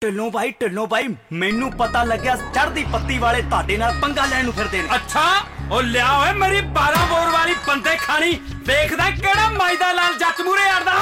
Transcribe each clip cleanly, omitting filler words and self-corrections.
ढिल्लों भाई मैनू पता लग्या चढ़दी पत्ती वाले ताडे नाल पंगा लैण नूं फिरदे ने। अच्छा ओ लिया ओए मेरी 12 बोर वाली बंदे खानी देखदा केड़ा माईदा लाल जट मूरे अड़दा।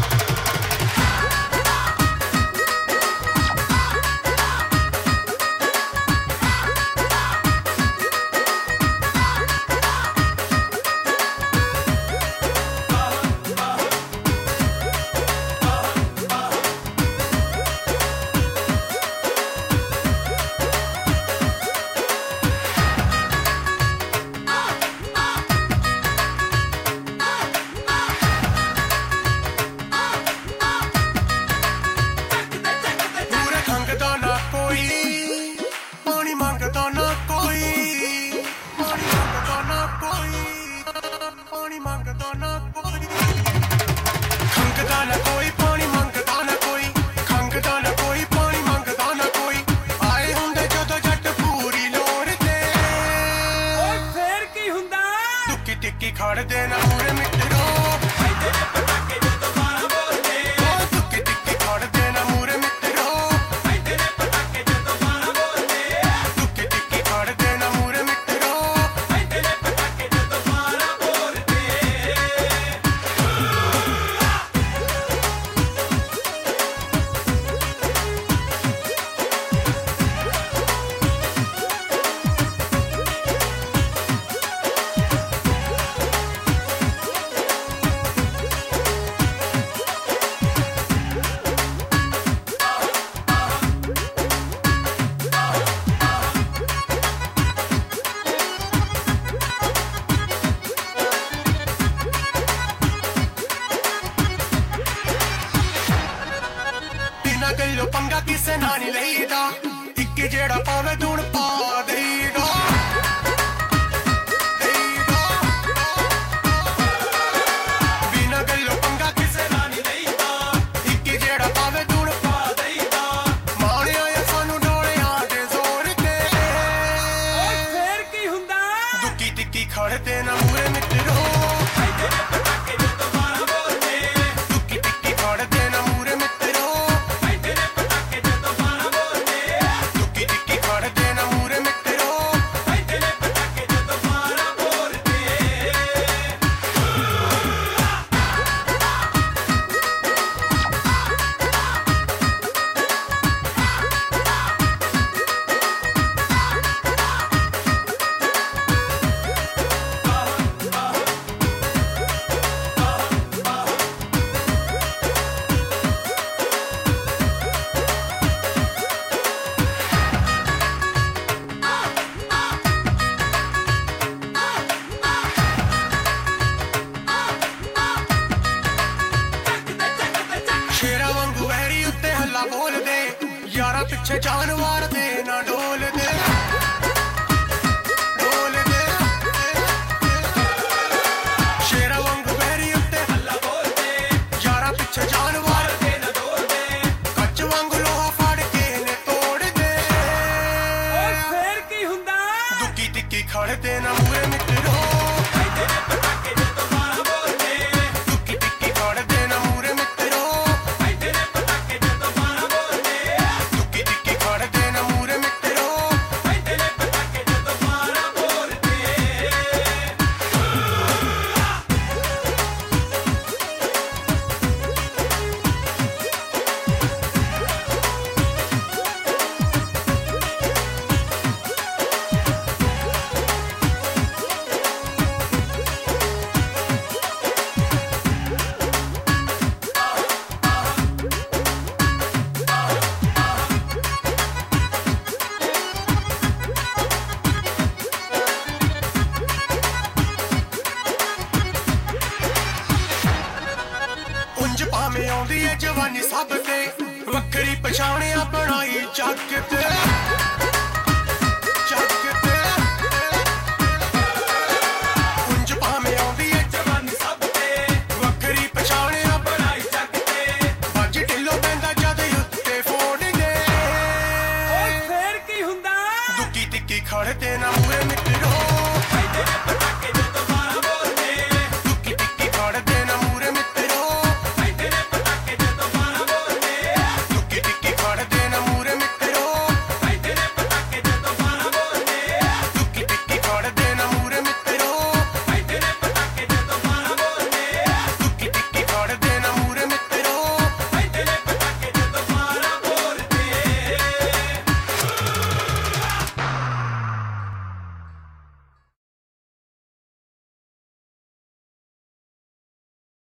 खड़ देना मूरे मित्रो पटाके जो दोबारा बोल दे दुक्की टिक्की खड़ देना मूरे मित्रो पटाके जो दोबारा बोल दे दुक्की टिक्की खड़ देना मूरे मित्रो पटाके जो दोबारा बोल दे। गल्लो पंगा किसे ना नहीं लईदा इक्के जेड़ा पावे दूण पा देईदा बिना गल्लो पंगा किसे ना नहीं लईदा इक्के जेड़ा पावे दूण पा देईदा माणे आया सानू डोले आटे जोर ते ओए फेर की हुंदा दुक्की टिक्की खड़ देना मूरे मित्रो पटाके जो दोबारा बोल दे दुक्की टिक्की खड़ देना मूरे मित्रो शेरा वांगू वहरी उत्ते हल्ला बोल दे यारा पिछे जानवर दे ना डोल दे शेरा वांगू वहरी उत्ते हल्ला बोल दे यारा पिछे जानवर दे ना डोल दे कच्च वांगू लोहा फाड़ के ने तोड़ दे ओए फेर की हुंदा दुक्की टिक्की खड़ देना मूरे मित्रो पटाके जो दोबारा बोल दे दुक्की टिक्की खड़ देना मूरे मित्रो पटाके जो दोबारा बोल दे दुक्की टिक्की खड़ देना मूरे मित्रो पटाके जो दोबारा बोल दे। भावें आउंदी है जवानी सब ते वखरी पछाणिया बनाई जग ते।